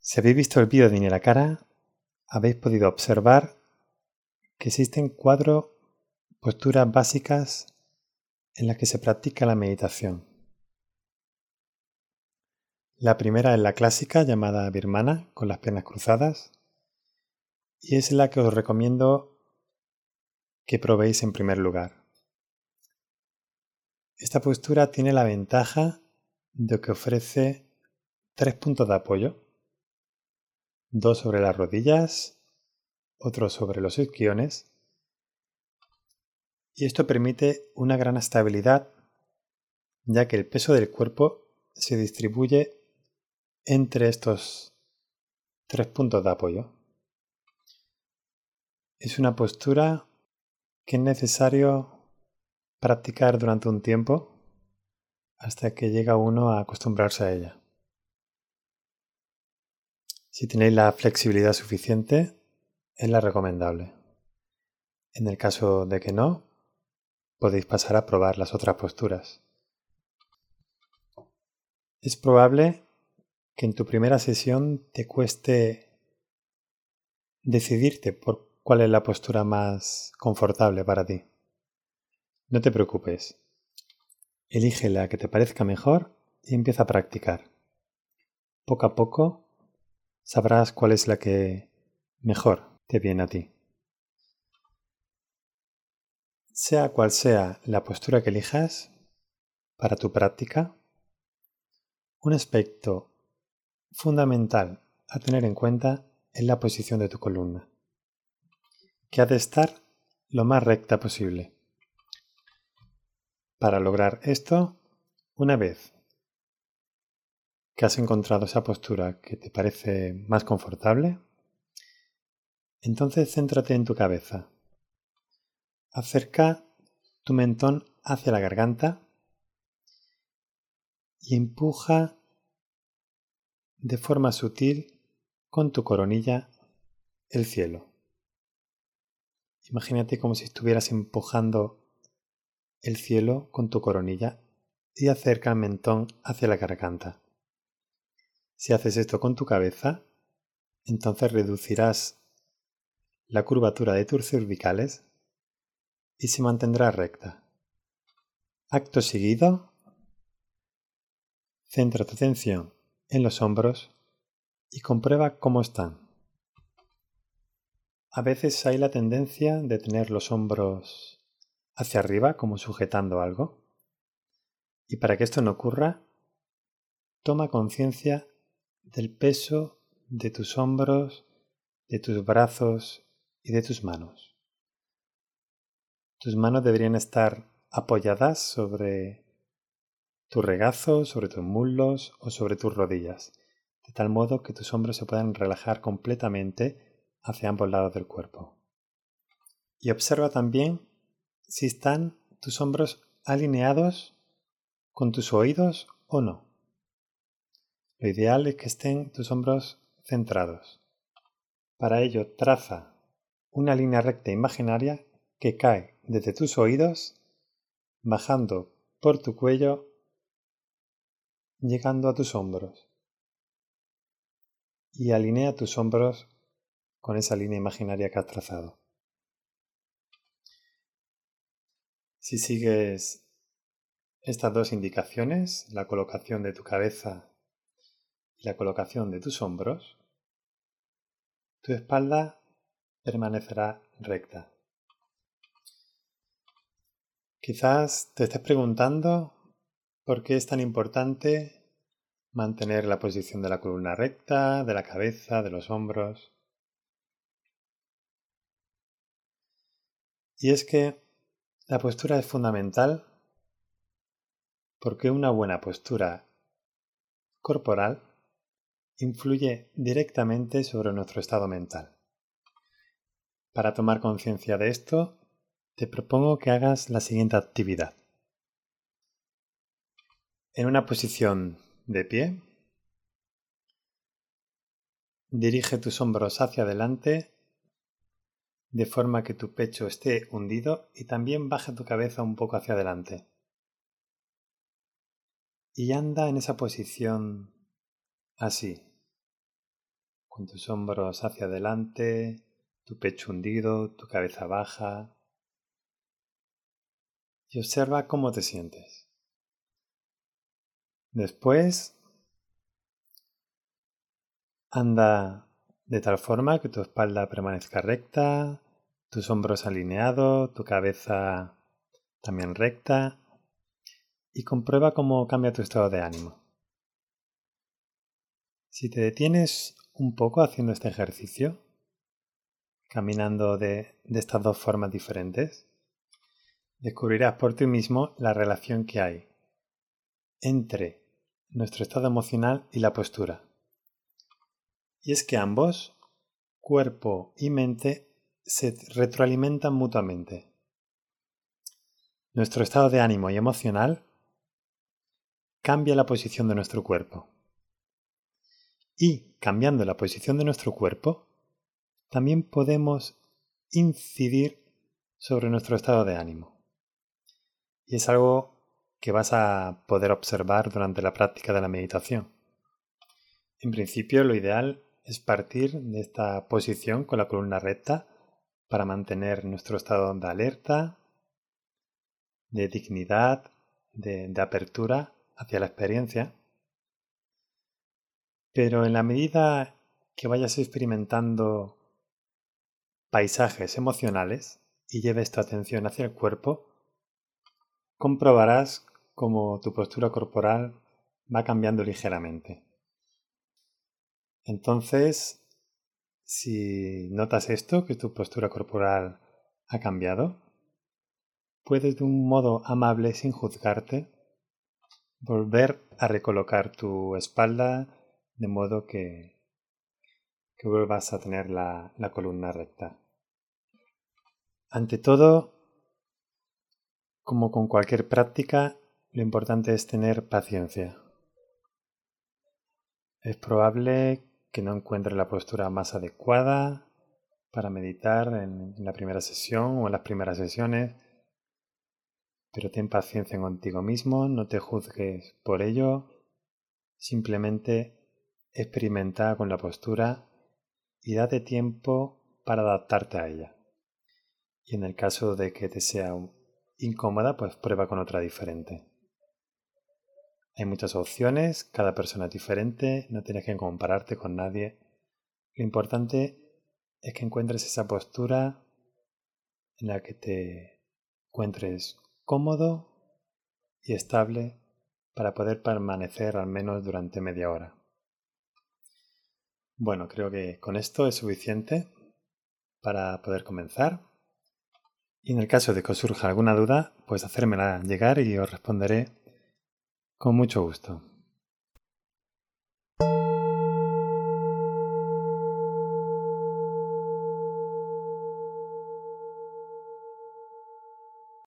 Si habéis visto el vídeo de Ni la cara, habéis podido observar que existen 4 posturas básicas en las que se practica la meditación. La primera es la clásica llamada birmana, con las piernas cruzadas, y es la que os recomiendo que probéis en primer lugar. Esta postura tiene la ventaja de que ofrece 3 puntos de apoyo, 2 sobre las rodillas, otro sobre los isquiones, y esto permite una gran estabilidad, ya que el peso del cuerpo se distribuye entre estos 3 puntos de apoyo. Es una postura que es necesario practicar durante un tiempo hasta que llega uno a acostumbrarse a ella. Si tenéis la flexibilidad suficiente, es la recomendable. En el caso de que no, podéis pasar a probar las otras posturas. Es probable que en tu primera sesión te cueste decidirte por cuál es la postura más confortable para ti. No te preocupes. Elige la que te parezca mejor y empieza a practicar. Poco a poco sabrás cuál es la que mejor te viene a ti. Sea cual sea la postura que elijas para tu práctica, un aspecto fundamental a tener en cuenta es la posición de tu columna, que ha de estar lo más recta posible. Para lograr esto, una vez que has encontrado esa postura que te parece más confortable, entonces céntrate en tu cabeza. Acerca tu mentón hacia la garganta y empuja de forma sutil con tu coronilla el cielo. Imagínate como si estuvieras empujando el cielo con tu coronilla y acerca el mentón hacia la garganta. Si haces esto con tu cabeza, entonces reducirás la curvatura de tus cervicales y se mantendrá recta. Acto seguido, centra tu atención en los hombros y comprueba cómo están. A veces hay la tendencia de tener los hombros hacia arriba, como sujetando algo. Y para que esto no ocurra, toma conciencia del peso de tus hombros, de tus brazos y de tus manos. Tus manos deberían estar apoyadas sobre tu regazo, sobre tus muslos o sobre tus rodillas, de tal modo que tus hombros se puedan relajar completamente hacia ambos lados del cuerpo. Y observa también si están tus hombros alineados con tus oídos o no. Lo ideal es que estén tus hombros centrados. Para ello, traza una línea recta imaginaria que cae desde tus oídos, bajando por tu cuello, llegando a tus hombros. Y alinea tus hombros con esa línea imaginaria que has trazado. Si sigues estas 2 indicaciones, la colocación de tu cabeza y la colocación de tus hombros, tu espalda permanecerá recta. Quizás te estés preguntando por qué es tan importante mantener la posición de la columna recta, de la cabeza, de los hombros. Y es que la postura es fundamental porque una buena postura corporal influye directamente sobre nuestro estado mental. Para tomar conciencia de esto, te propongo que hagas la siguiente actividad. En una posición de pie, dirige tus hombros hacia adelante de forma que tu pecho esté hundido y también baja tu cabeza un poco hacia adelante. Y anda en esa posición así, con tus hombros hacia adelante, tu pecho hundido, tu cabeza baja. Y observa cómo te sientes. Después, anda de tal forma que tu espalda permanezca recta, tus hombros alineados, tu cabeza también recta, y comprueba cómo cambia tu estado de ánimo. Si te detienes un poco haciendo este ejercicio, caminando de estas dos formas diferentes, descubrirás por ti mismo la relación que hay entre nuestro estado emocional y la postura. Y es que ambos, cuerpo y mente, se retroalimentan mutuamente. Nuestro estado de ánimo y emocional cambia la posición de nuestro cuerpo. Y cambiando la posición de nuestro cuerpo, también podemos incidir sobre nuestro estado de ánimo. Y es algo que vas a poder observar durante la práctica de la meditación. En principio, lo ideal es partir de esta posición con la columna recta para mantener nuestro estado de alerta, de dignidad, de apertura hacia la experiencia. Pero en la medida que vayas experimentando paisajes emocionales y lleves tu atención hacia el cuerpo, comprobarás cómo tu postura corporal va cambiando ligeramente. Entonces, si notas esto, que tu postura corporal ha cambiado, puedes de un modo amable, sin juzgarte, volver a recolocar tu espalda de modo que vuelvas a tener la columna recta. Ante todo, como con cualquier práctica, lo importante es tener paciencia. Es probable que no encuentres la postura más adecuada para meditar en la primera sesión o en las primeras sesiones, pero ten paciencia contigo mismo, no te juzgues por ello, simplemente experimenta con la postura y date tiempo para adaptarte a ella. Y en el caso de que te sea incómoda, pues prueba con otra diferente. Hay muchas opciones, cada persona es diferente, no tienes que compararte con nadie. Lo importante es que encuentres esa postura en la que te encuentres cómodo y estable para poder permanecer al menos durante media hora. Bueno, creo que con esto es suficiente para poder comenzar. Y en el caso de que os surja alguna duda, pues hacérmela llegar y os responderé con mucho gusto.